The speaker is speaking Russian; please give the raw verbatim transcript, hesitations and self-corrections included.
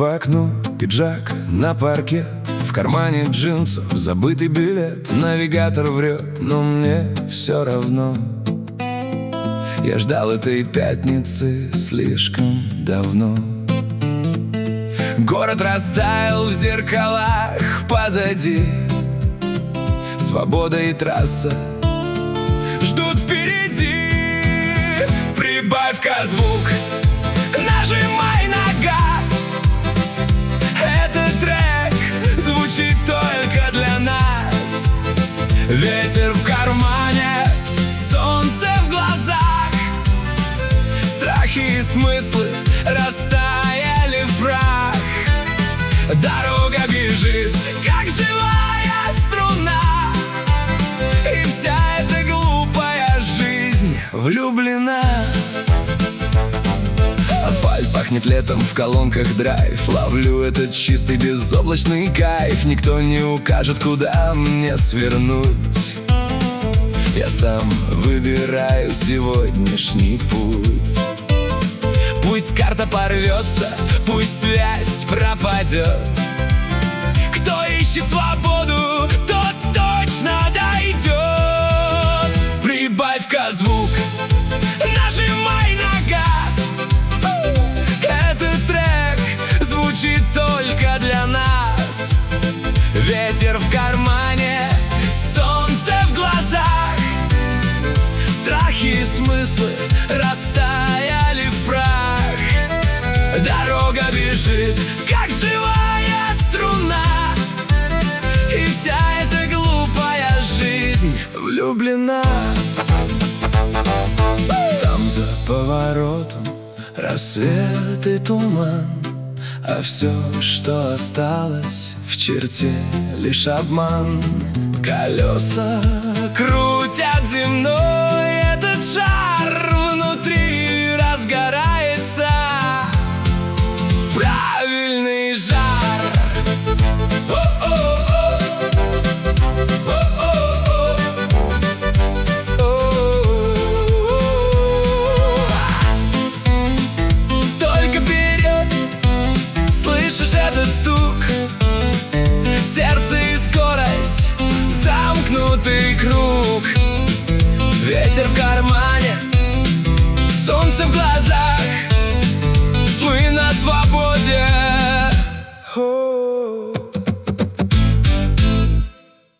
в окно, пиджак на паркет, в кармане джинсов забытый билет. Навигатор врет, но мне все равно. Я ждал этой пятницы слишком давно. Город растаял в зеркалах позади. Свобода и трасса ждут впереди. Прибавь-ка звук, нажимай на газ. Этот трек звучит только для нас. Ветер в кармане, солнце в глазах. Страхи и смыслы растаяли в прах. Дорога бежит, как живая струна, и вся эта глупая жизнь влюблена. Асфальт пахнет летом, в колонках драйв. Ловлю этот чистый безоблачный кайф. Никто не укажет, куда мне свернуть. Я сам выбираю сегодняшний путь. Пусть карта порвется, пусть связь пропадет. Кто ищет свободу, тот точно дойдет. Прибавь-ка звук, нажимай на газ. Этот трек звучит только для нас. Ветер в кармане, солнце в глазах. Страхи и смыслы растаяли в прах. Дорога бежит, как живая струна, и вся эта глупая жизнь влюблена. Там за поворотом рассвет и туман, а все, что осталось в черте, лишь обман. Колеса крутят земной этот шар, внутри разгорается правильный жар. О-о-о. О-о-о. Только вперед, слышишь этот стук? Сердце и скорость, замкнутый круг. Ветер в кармане,